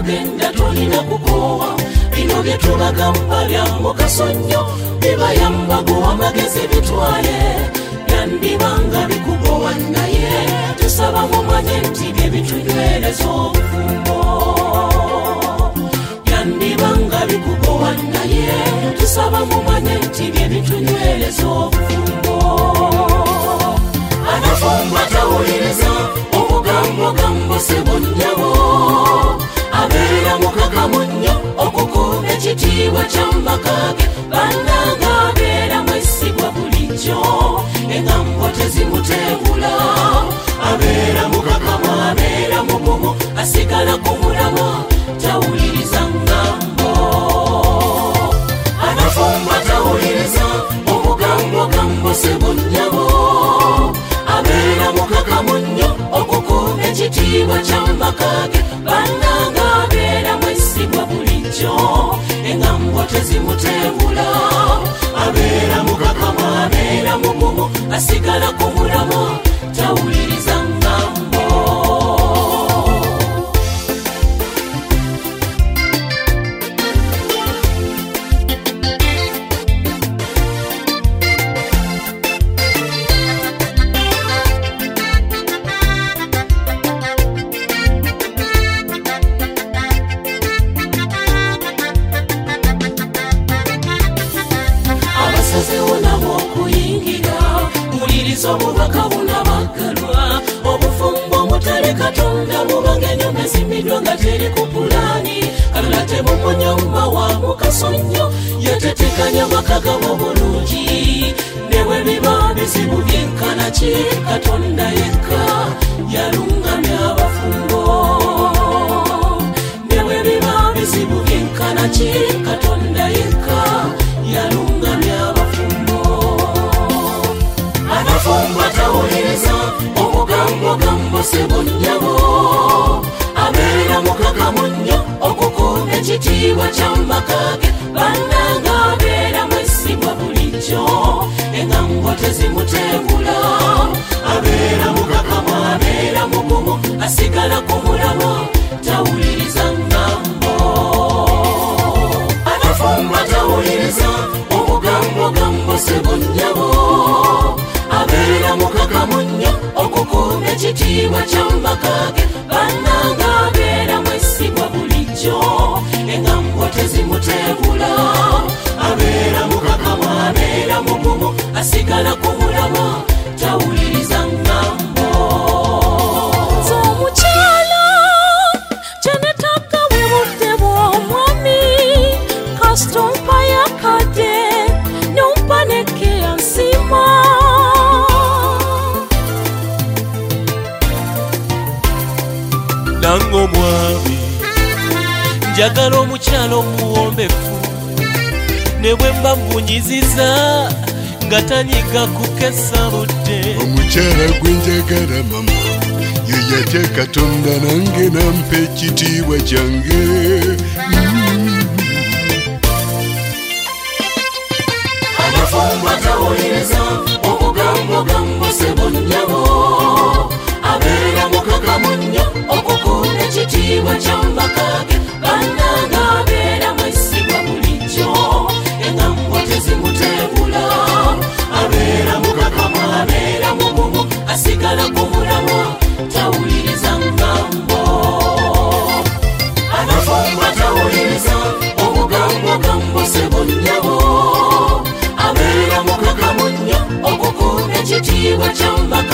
genda tolina kukoowa bino bye tubagamba bya mugaso nnyo bibayamba guwa amagezi bitwale byandibanga bikugowa naye tusaba mumanye nti bye bitunywereza obufumbo byandibanga bikugowa naye tusaba mumanye nti bye bitunywereza obufumbo abafumbo atawuliriza obugambo gambo sebonnyabo abeera mukakamu nnyo okukuuma ekitiibwa ky'amakage bannanga abeera mwesigwa bulijjo engambo tezimuteegula abeera mukakamu abeera mugumu asigala ku mulamwa tawuliriza ngambo abafumbo atawuliriza obugambo gambo sebonnyabo abeera mukakamu nnyo okukuuma ekitiibwa ky'amakage bannanga abeera mwesigwa bulijjo engambo tezimuteegula abeera mukakamu abeera mugumu asigala ku mulamwa tawuliriza ngambo obubaka bunabagalwa obufumbo mutale katonda bubanga enyumba ezimmiddwa nga teri ku pulaani kalala tebumunyumba wa mugaso nnyo yatetekanya makagabo bulungi newe biba bizibu byenkana ki katonda yekka yalungamya abafumbo newe biba bizibu byenkana ki katonda yekka yalungamya abafumbo abafumbo atawuliriza obugambo gambo sebonnyabo abeera mukakamu nnyo okukuuma ekitiibwa ky'amakage bannanga abeera mwesigwa bulijjo engambo tezimuteegula abeera mukakamu abeera mugumu asigala ku mulamwa tawuliriza ngambo abafumbo atawuliriza obugambo gambo sebonnyabo abeera mukakamu nnyo okukuuma ekitiibwa ky'amakage bannanga abeera mwesigwa bulijjo engambo tezimuteegula abeera mukakamu abeera mugumu asigala ku mulamwa tawuliriza ngambo omukyala kyenetaka bwe budde bw'omwami kasitompa yakadde nompa nekeya nsima nange omwami njagala omukyala omuwombefu ne bwe mba mmunyiziza nga tanyiga kukesa budde omukyala gwe njagala mama ye yatya katonda nange nampa ekitiibwa kyange abafumbo atawuliriza obugambo gambo sebonnyabo abeera mukakamu nnyo okukuuma ekitiibwa ky'amakage bannanga abeera mwesigwa bulijjo engambo tezimuteegula abeera mukakamu abeera mugumu asigala ku mulamwa tawuliriza ngambo abafumbo atawuliriza obugambo gambo sebonnyabo abeera mukakamu nnyo okukuuma ekitiibwa ky'amakage